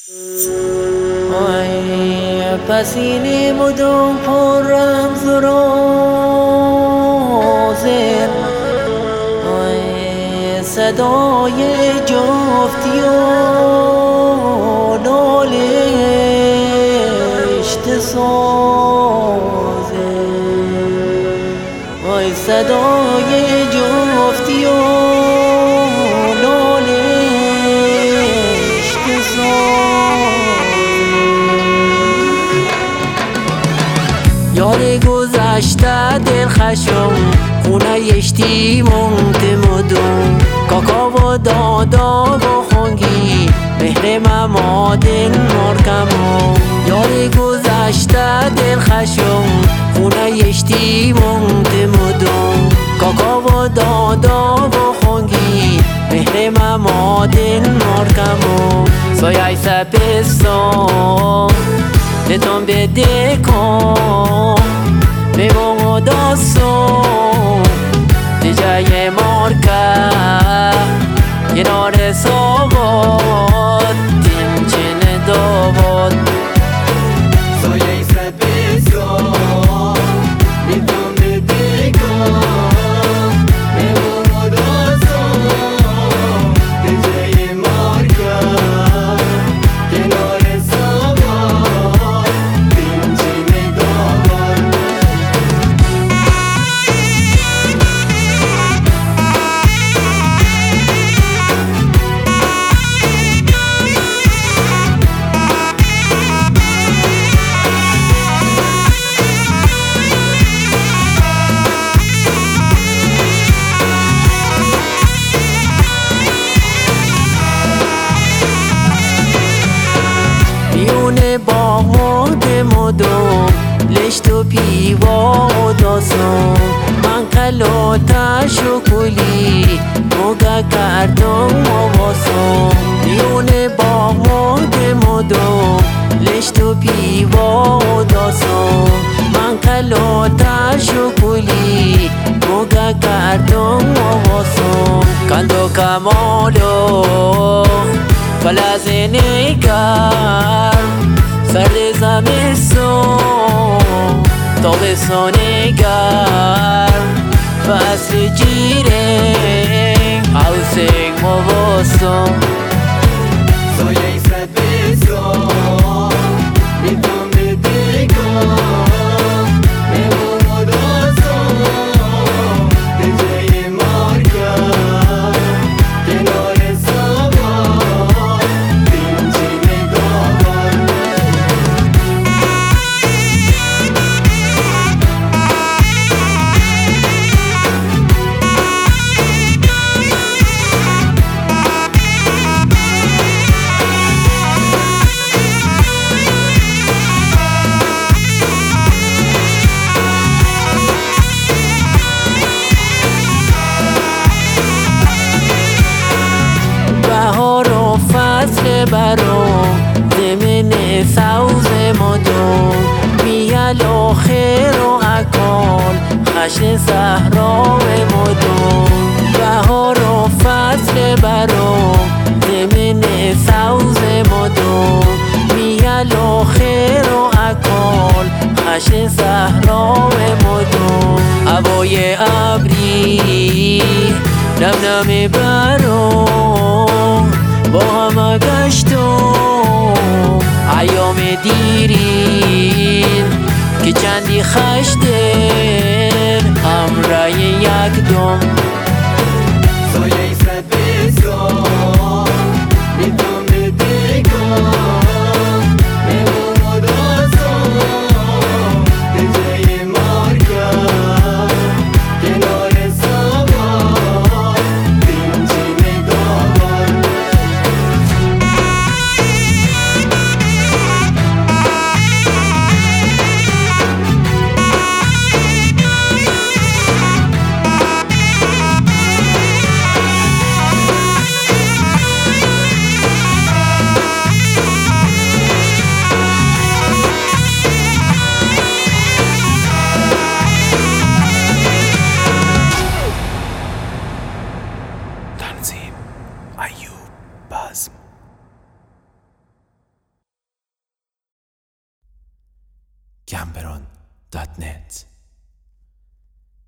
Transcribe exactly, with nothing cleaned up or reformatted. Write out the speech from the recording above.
آی پسینه مدام پر رمز و رازه، آی صدای جفتی و نالشت سازه، آی صدای جفتی و نالشت سازه. یار گذشته دلخشم خونه یشتی مونده مدوم، کاکا و دادا و خونگی مهر مما دل مرکمم. یار گذشته دلخشم خونه یشتی مونده مدوم، کاکا و دادا و خونگی مهر مما دل مرکمم. سایه سپستان نتون بده کن بگم و داستان دیجای مارکه یه نار سواد دیم چنه داواد. سایه سپستان نتون بده کن بگم و داستان دیجای مارکه یه نار سواد دیم چنه داواد. میونه باغ مرده مدوم لشت و پیوا و داستان، من قلاتش و کلی موگه کردم و باسم. میونه باغ مرده مدوم لشت و پیوا و داستان، من قلاتش و کلی موگه کردم و باسم. کند و کمالو فلز نگر سرد زمستان تابستان گرم فصل جیره حوسنگ مباستان. سایه سپستان نتون بده کن بگم و داستان دیجای مارکه کنار سواد دیم چنه داواد. بهار و فصل برام زمین سوز مدوم، میل و خیر و اکال خشن صحرا مدوم. بهار و فصل برام زمین سوز مدوم، میل و خیر و اکال خشن صحرا مدوم. هوای ابری نم نم برام با همه گشتم ایام دیرین که چندی خشتر همراه یک دم. سایه سپستان نتون بده کن بگم و داستان دیجای مارکه کنار سواد دیم چنه داواد. تنظیم ایوب بزم. گمبرون دات نت